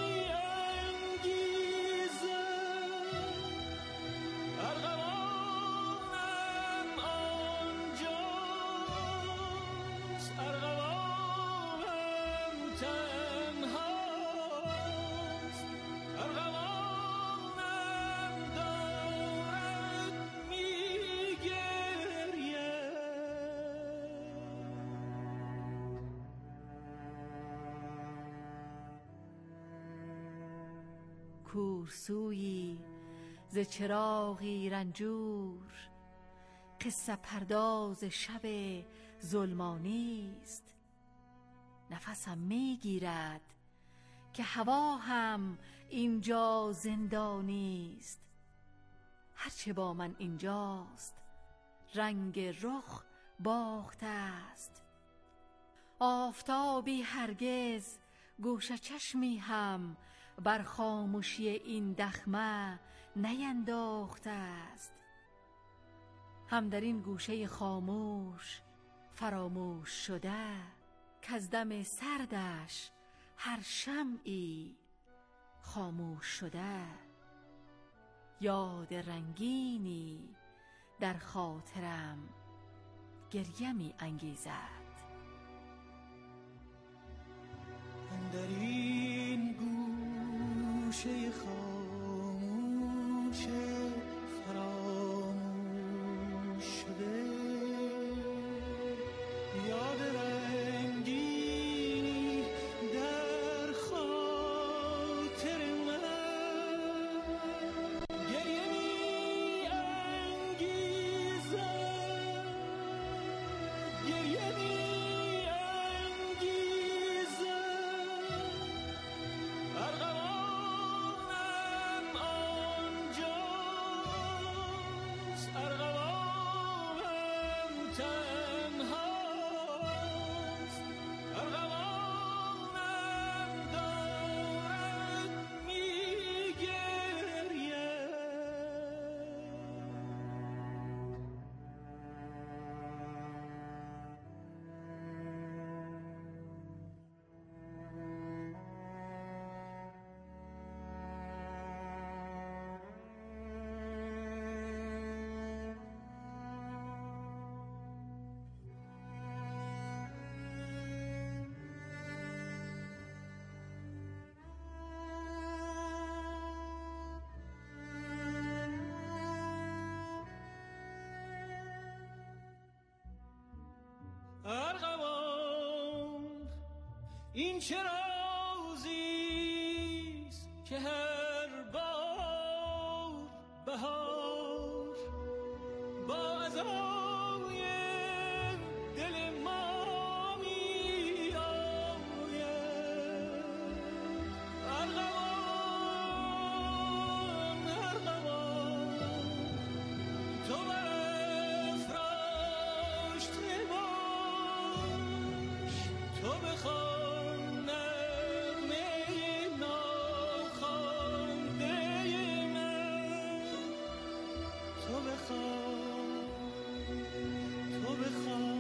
کورسویی ز چراغی رنجور، قصه پرداز شب ظلمانی است. نفسم میگیرد که هوا هم اینجا زندانی است. هرچه با من اینجاست رنگ رخ باخته است. آفتابی هرگز گوشه چشمی هم بر خاموشی این دخمه نینداخته است. هم در این گوشه خاموش فراموش شده، که از دم سردش هر شمعی خاموش شده. یاد رنگینی در خاطرم گریه می انگیزد. در این گوشه خاموش فراموش شده، یاد رنگی در خاطر من، گریه می انگیزد، گریه می تنهاست. این چه رازیست که هر بار بهار با عزای دل ما می آید. ارغوان ارغوان تو برافراشته باش، تو بخوان نغمه ناخوانده من، تو بخوان تو بخوان.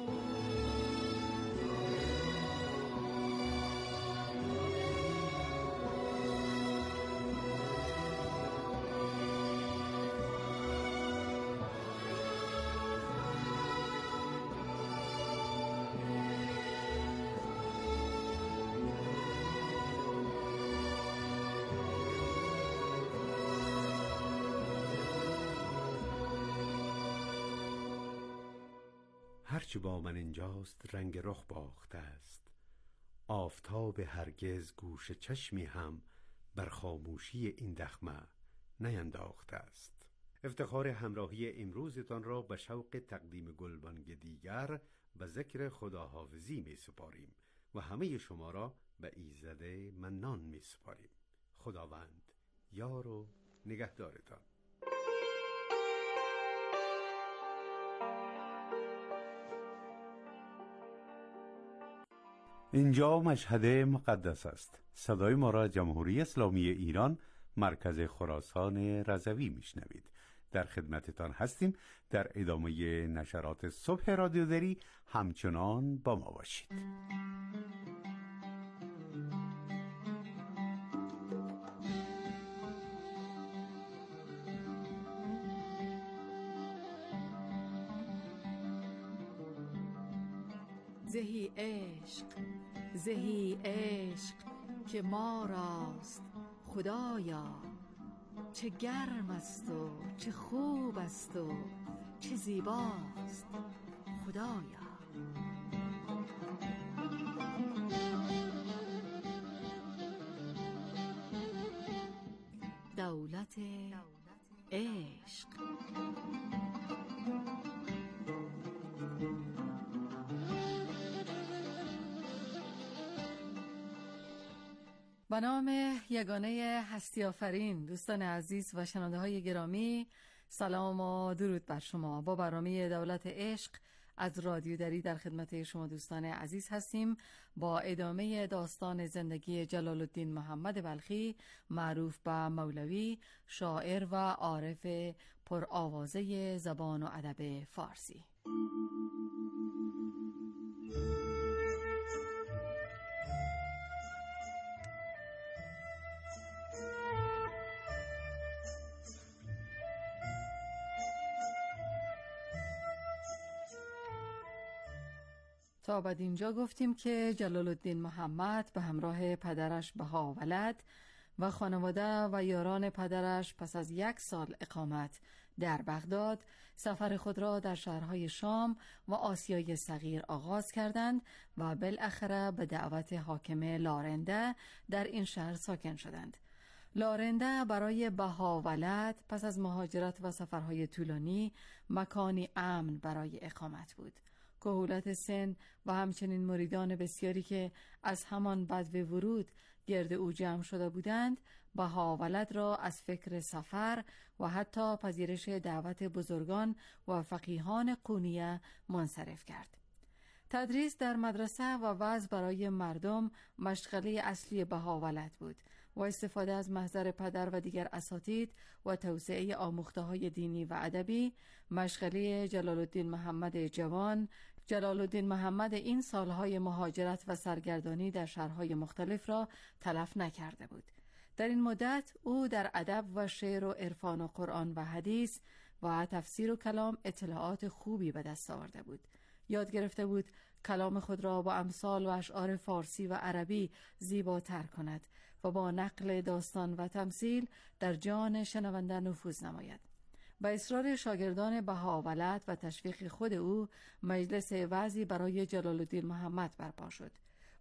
هرچه با من اینجاست رنگ رخ باخته است، آفتاب هرگز گوش چشمی هم بر خاموشی این دخمه نینداخته است. افتخار همراهی امروزتان را به شوق تقدیم گلبانگ دیگر و ذکر خداحافظی می سپاریم و همه شما را به ایزد منان می سپاریم. خداوند یار و نگهدارتان. اینجا مشهد مقدس است. صدای ما را جمهوری اسلامی ایران مرکز خراسان رضوی میشنوید. در خدمتتان هستیم. در ادامه نشرات صبح رادیو دری همچنان با ما باشید. زهی عشق زهی عشق که ما راست خدایا، چه گرم است و چه خوب است و چه زیباست خدایا. دولت عشق. به نام یگانه هستی آفرین، دوستان عزیز و شنونده های گرامی، سلام و درود بر شما. با برنامه دولت عشق از رادیو دری در خدمت شما دوستان عزیز هستیم با ادامه داستان زندگی جلال الدین محمد بلخی، معروف به مولوی، شاعر و عارف پرآوازه زبان و ادب فارسی. تا بعد اینجا گفتیم که جلال الدین محمد به همراه پدرش بهاولد و خانواده و یاران پدرش پس از یک سال اقامت در بغداد سفر خود را در شهرهای شام و آسیای صغیر آغاز کردند و بالاخره به دعوت حاکم لارنده در این شهر ساکن شدند. لارنده برای بهاولد پس از مهاجرت و سفرهای طولانی مکانی امن برای اقامت بود. کهولت سن و همچنین مریدان بسیاری که از همان بدو ورود گرد او جمع شده بودند بهاولد را از فکر سفر و حتی پذیرش دعوت بزرگان و فقیهان قونیه منصرف کرد. تدریس در مدرسه و وعظ برای مردم مشغله اصلی بهاولد بود و استفاده از محضر پدر و دیگر اساتید و توسعه آموخته‌های دینی و ادبی مشغله جلال الدین محمد جوان. جلال الدین محمد این سالهای مهاجرت و سرگردانی در شهرهای مختلف را تلف نکرده بود. در این مدت او در ادب و شعر و عرفان و قرآن و حدیث و تفسیر و کلام اطلاعات خوبی به دست آورده بود. یاد گرفته بود کلام خود را با امثال و اشعار فارسی و عربی زیباتر کند و با نقل داستان و تمثیل در جان شنونده نفوذ نماید. با اصرار شاگردان بهاولد و تشویق خود او مجلس وعظی برای جلال الدین محمد برپا شد.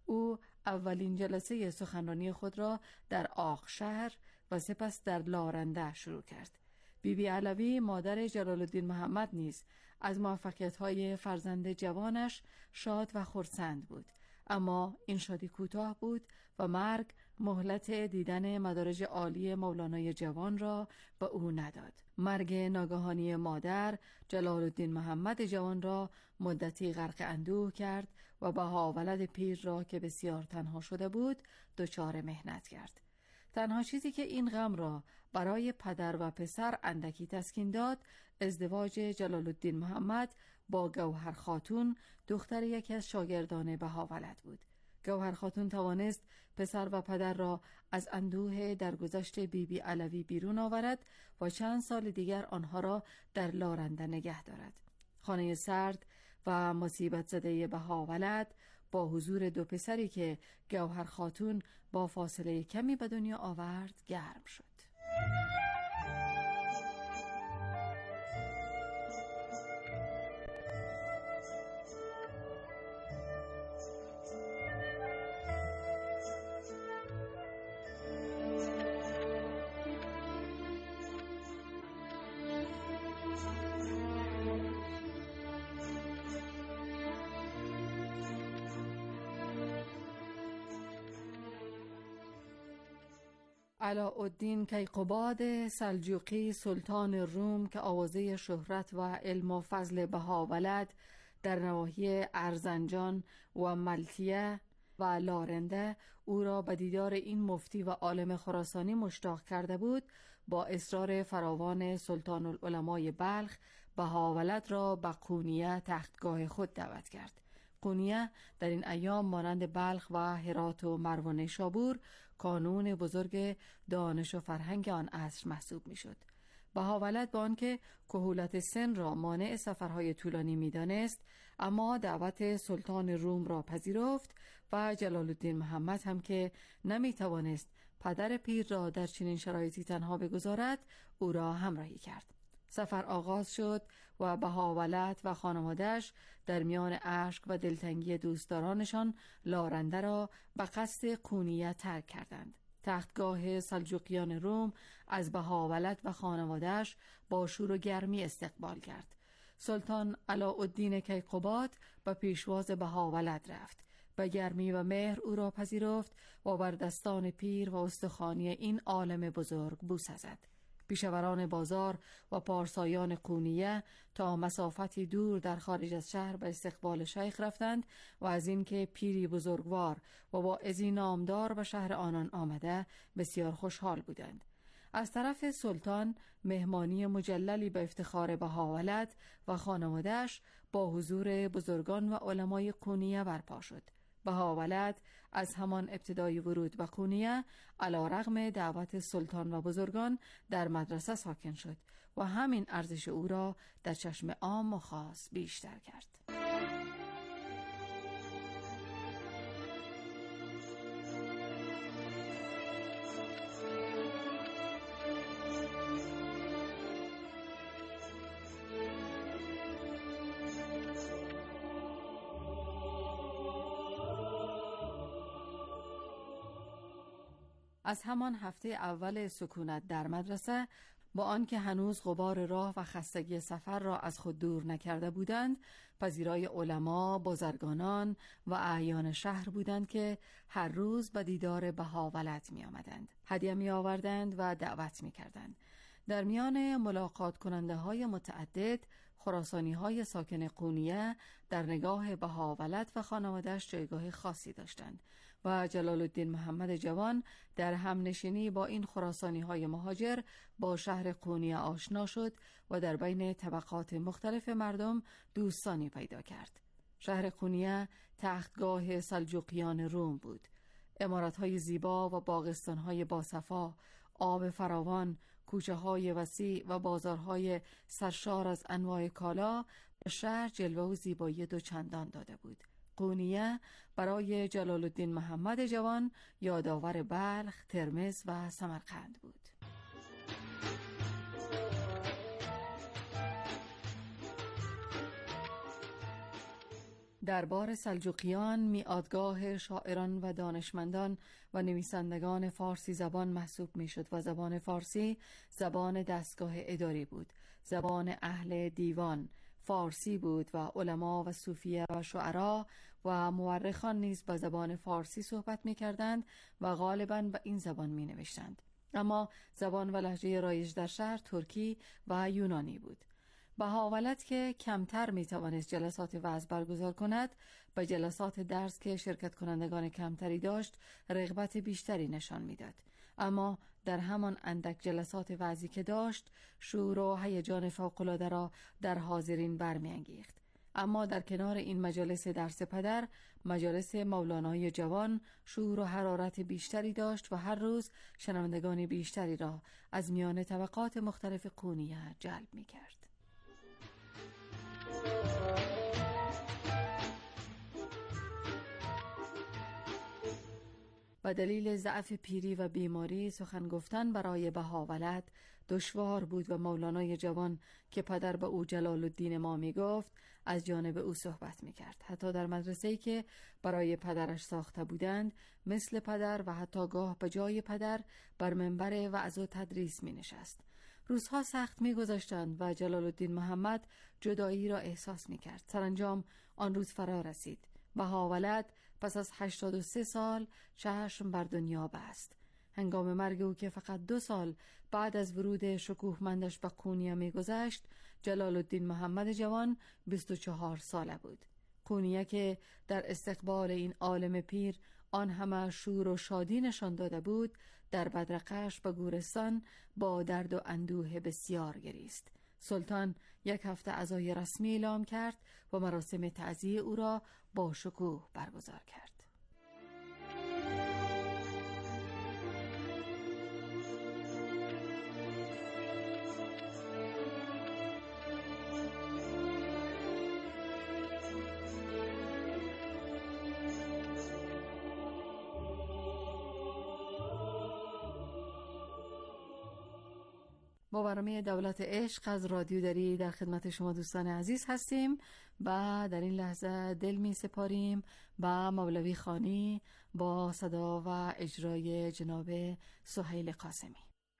او اولین جلسه سخنرانی خود را در آقشهر و سپس در لارنده شروع کرد. بی بی علوی مادر جلال الدین محمد نیز از موفقیت‌های فرزند جوانش شاد و خرسند بود، اما این شادی کوتاه بود و مرگ مهلت دیدن مدارج عالی مولانای جوان را به او نداد. مرگ ناگهانی مادر جلال الدین محمد جوان را مدتی غرق اندوه کرد و بهاولد پیر را که بسیار تنها شده بود دچار محنت کرد. تنها چیزی که این غم را برای پدر و پسر اندکی تسکین داد ازدواج جلال الدین محمد با گوهر خاتون، دختر یکی از شاگردان بهاولد بود. گوهر خاتون توانست پسر و پدر را از اندوه درگذشت بی بی علوی بیرون آورد و چند سال دیگر آنها را در لارنده نگه دارد. خانه سرد و مصیبت زده بهاولد با حضور دو پسری که گوهر خاتون با فاصله کمی به دنیا آورد گرم شد. علاءالدین کیقباد سلجوقی سلطان روم که آوازه شهرت و علم و فضل بهاولد در نواحی ارزنجان و ملتیه و لارنده او را به دیدار این مفتی و عالم خراسانی مشتاق کرده بود، با اصرار فراوان سلطان العلمای بلخ بهاولد را به قونیه تختگاه خود دعوت کرد. قونیه در این ایام مانند بلخ و هرات و مرو و نیشابور کانون بزرگ دانش و فرهنگ آن عصر محسوب می شد. بهاولد با آنکه کهولت سن را مانع سفرهای طولانی می دانست، اما دعوت سلطان روم را پذیرفت و جلال الدین محمد هم که نمی توانست پدر پیر را در چنین شرایطی تنها بگذارد، او را همراهی کرد. سفر آغاز شد و بهاولد و خانواده‌اش در میان اشک و دلتنگی دوستدارانشان لارنده را به قصد قونیه ترک کردند. تختگاه سلجوقیان روم از بهاولد و خانواده‌اش با شور و گرمی استقبال کرد. سلطان علاءالدین کیقباد به پیشواز بهاولد رفت، به گرمی و مهر او را پذیرفت و بر دستان پیر و استخوانی این عالم بزرگ بوسه زد. پیشوران بازار و پارسایان قونیه تا مسافتی دور در خارج از شهر به استقبال شیخ رفتند و از اینکه پیری بزرگوار و با ازی نامدار به شهر آنان آمده بسیار خوشحال بودند. از طرف سلطان مهمانی مجللی به افتخار بهاولد و خانواده‌اش با حضور بزرگان و علمای قونیه برپا شد. بهاولد از همان ابتدای ورود به قونیه علی رغم دعوت سلطان و بزرگان در مدرسه ساکن شد و همین ارزش او را در چشم عام و خاص بیشتر کرد. از همان هفته اول سکونت در مدرسه، با آنکه هنوز غبار راه و خستگی سفر را از خود دور نکرده بودند، پذیرای علما، بازرگانان و اعیان شهر بودند که هر روز به دیدار بهاولد می آمدند، هدیه می آوردند و دعوت می کردند. در میان ملاقات کننده های متعدد، خراسانی های ساکن قونیه در نگاه بهاولد و خانواده‌اش جایگاه خاصی داشتند و جلال الدین محمد جوان در همنشینی با این خراسانی های مهاجر با شهر قونیه آشنا شد و در بین طبقات مختلف مردم دوستانی پیدا کرد. شهر قونیه تختگاه سلجوقیان روم بود. عمارت‌های زیبا و باغستان‌های باصفا، آب فراوان، کوچه‌های وسیع و بازارهای سرشار از انواع کالا به شهر جلوه و زیبایی دوچندان داده بود. قونیه برای جلال الدین محمد جوان یادآور بلخ، ترمذ و سمرقند بود. دربار سلجوقیان میادگاه شاعران و دانشمندان و نویسندگان فارسی زبان محسوب میشد و زبان فارسی زبان دستگاه اداری بود. زبان اهل دیوان فارسی بود و علما و صوفیه و شعرا و مورخان نیز به زبان فارسی صحبت می‌کردند و غالباً به این زبان می‌نوشتند. اما زبان و لهجه رایج در شهر ترکی و یونانی بود. بهاولد که کمتر می‌توانست جلسات وعظ برگزار کند، به جلسات درس که شرکت کنندگان کمتری داشت رغبت بیشتری نشان می‌داد. اما در همان اندک جلسات وعظی که داشت شور و هیجان فوق‌العاده را در حاضرین برمی‌انگیخت. اما در کنار این مجالس درس پدر، مجالس مولانای جوان شور و حرارت بیشتری داشت و هر روز شنوندگان بیشتری را از میان طبقات مختلف قونیه جلب می‌کرد. به دلیل ضعف پیری و بیماری سخن گفتن برای بهاولد دشوار بود و مولانای جوان که پدر به او جلال الدین ما می گفت از جانب او صحبت می کرد. حتی در مدرسه‌ای که برای پدرش ساخته بودند مثل پدر و حتی گاه به جای پدر بر منبر وعظ و تدریس می نشست. روزها سخت می گذشتند و جلال الدین محمد جدایی را احساس می کرد. سرانجام آن روز فرا رسید. بهاولد پس از هشتاد و سه سال چشم بر دنیا بست. هنگام مرگ او که فقط دو سال بعد از ورود شکوهمندش به قونیه می‌گذشت، جلال الدین محمد جوان بیست و چهار ساله بود. قونیه که در استقبال این عالم پیر آن همه شور و شادی نشان داده بود، در بدرقه‌اش به گورستان با درد و اندوه بسیار گریست. سلطان یک هفته عزای رسمی اعلام کرد و مراسم تعزیه او را با شکوه برگزار کرد. با برنامه دولت عشق از رادیو دری در خدمت شما دوستان عزیز هستیم و در این لحظه دل می سپاریم با مولوی خانی با صدا و اجرای جناب سهیل قاسمی.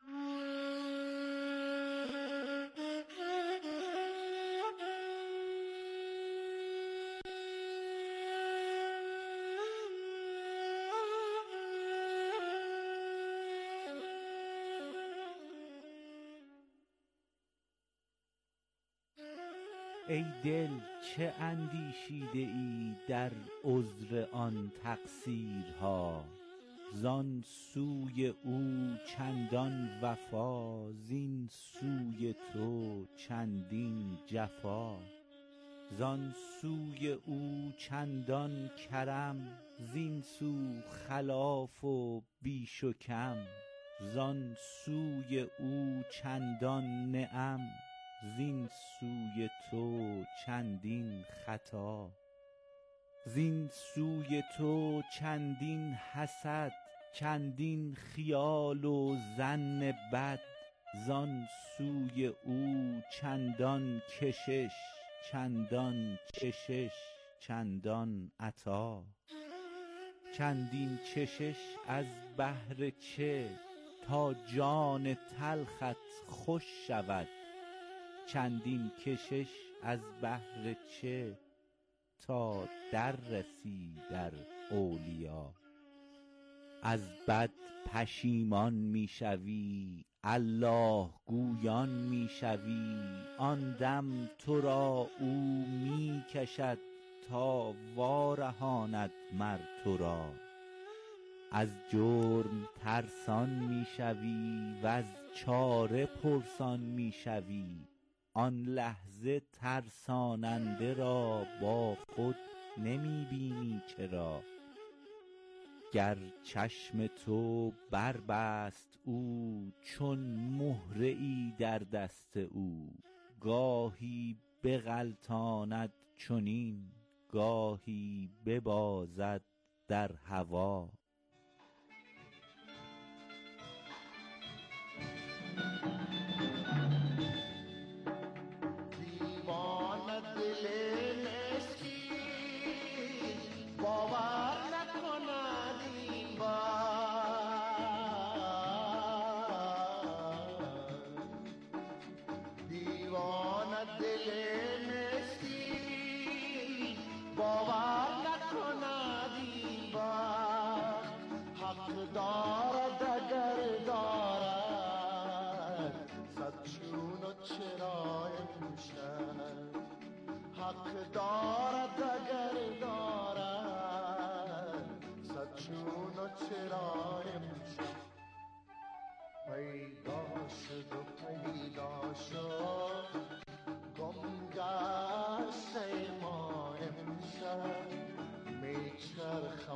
ای دل چه اندیشیده ای در عذر آن تقصیرها، زان سوی او چندان وفا، زین سوی تو چندین جفا. زان سوی او چندان کرم، زین سو خلاف و بیش و کم. زان سوی او چندان نعم، زین سوی تو چندین خطا. زین سوی تو چندین حسد، چندین خیال و ظن بد. زان سوی او چندان کشش، چندان چشش چندان عطا. چندین چشش از بهر چه، تا جان تلخت خوش شود. چندین کشش از بهر چه، تا در رسی در اولیا. از بد پشیمان می شوی، الله گویان می شوی. آن دم تو را او می کشد، تا وارهاند مر تو را. از جرم ترسان می شوی، و از چاره پرسان می شوی. آن لحظه ترساننده را با خود نمی بینی چرا. گر چشم تو بربست او، چون مهره ای در دست او. گاهی بغلطاند چنین، گاهی ببازد در هوا.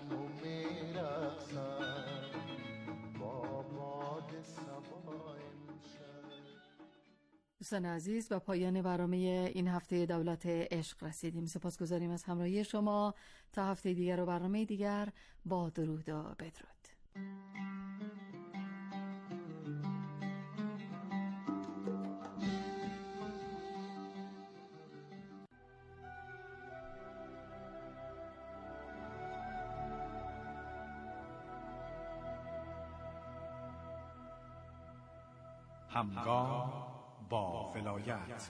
و میرقصم با باد صبا امشب. دوستان عزیز، به پایان برنامه این هفته دولت عشق رسیدیم. سپاسگزاریم از همراهی شما. تا هفته دیگر و برنامه دیگر، با درود و بدرود. همگام با ولایت.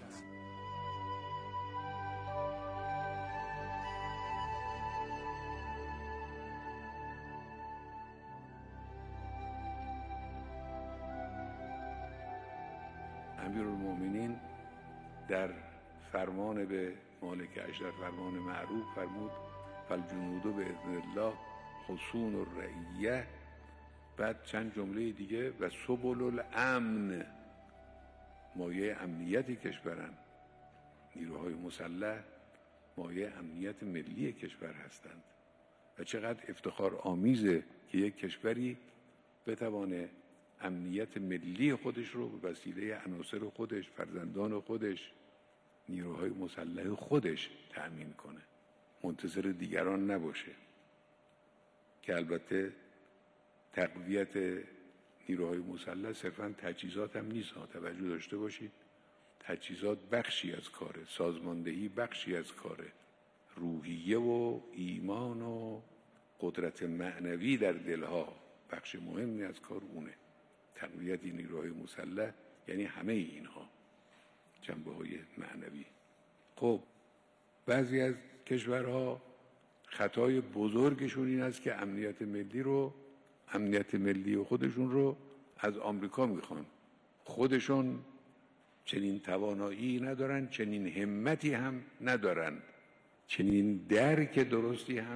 امیرالمومنین در فرمان به مالک اشرف فرمان معروف فرمود فالجنود باذن الله حصون الرعیه. بعد چند جمله دیگه و سبل الامن، مایه امنیت کشورن. نیروهای مسلح مایه امنیت ملی کشور هستند و چقدر افتخار آمیزه که یک کشوری بتوانه امنیت ملی خودش رو به وسیله عناصر خودش، فرزندان خودش، نیروهای مسلح خودش تأمین کنه، منتظر دیگران نباشه. که البته تقویت نیروهای مسلح صرفاً تجهیزات هم نیست. توجه داشته باشید تجهیزات بخشی از کاره، سازماندهی بخشی از کاره، روحیه و ایمان و قدرت معنوی در دلها بخش مهمی از کار اونه. تقویت نیروهای مسلح یعنی همه اینها، جنبه های معنوی. خب بعضی از کشورها خطای بزرگشون این است که امنیت ملی رو امنیت ملی خودشون رو از آمریکا میخوان. خودشون چنین توانایی ندارن، چنین همتی هم ندارن، چنین درک درستی هم